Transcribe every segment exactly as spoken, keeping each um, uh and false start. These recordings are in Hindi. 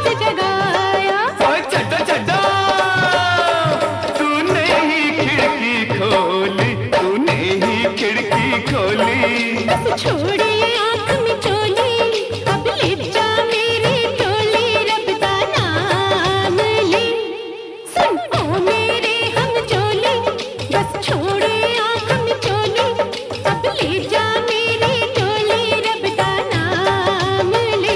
रात जगाया। ओए छड्डो छड्डो, तूने ही खिड़की खोली, तूने ही खिड़की खोली। बस छोड़े आँख में चोली, अब ले जा मेरी टोली, रब दा नाम ले। सुन ओ मेरे हम चोली, बस छोड़े आँख में चोली, अब ले जा मेरी टोली, रब दा नाम ले।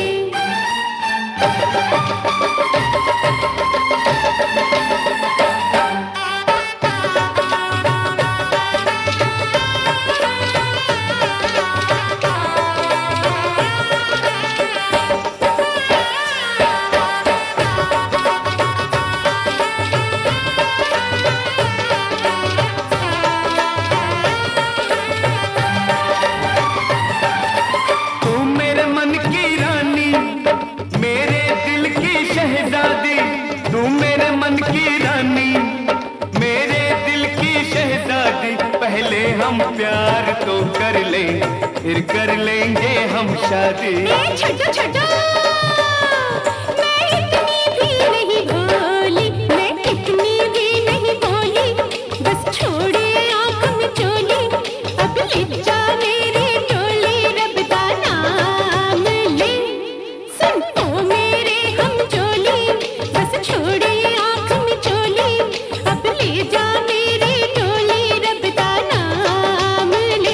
तू मेरे मन की रानी, मेरे दिल की शहजादी। पहले हम प्यार तो कर ले, फिर कर लेंगे हम शादी। छड्डो छड्डो, मैं इतनी भी नहीं भोली, मैं इतनी भी नहीं भोली, बस छोड़े आँख में चोली, अब ले जा मेरी टोली, रब दा नाम ले। सुन ओ मेरे हम चोली, बस छोड़े आँख में चोली, अब ले जा मेरी टोली, रब दा नाम ले।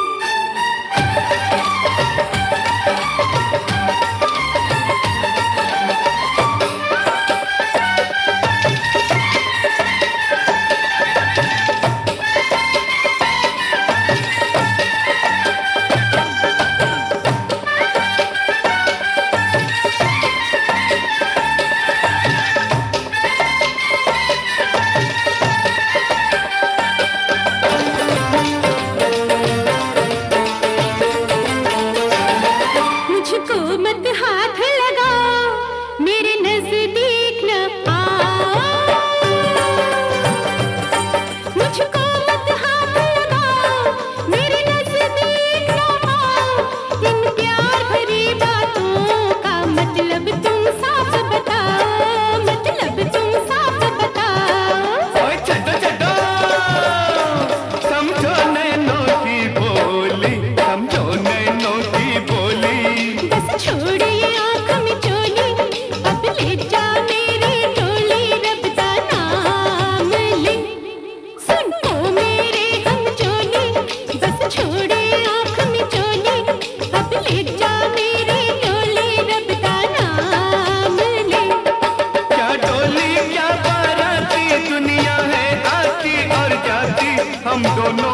मुझको मत हाथ लगाओ, मेरे नजदीक न आओ। मुझको मत हाथ लगाओ, मेरे नजदीक न आओ। इन प्यार भरी बातों का मतलब तुम साफ बताओ, मतलब तुम साफ बताओ। ओए छड्डो छड्डो, समझो नैनों की बोली, समझो नैनों की बोली। बस छोड़े आँख में चोली, अब ले जा मेरी टोली, रब दा नाम ले। सुन ओ मेरे हम चोली, बस छोड़े आँख में चोली, अब ले जा मेरी टोली, रब दा नाम ले। क्या डोली क्या बाराती, दुनिया है आती और जाती, हम दोनों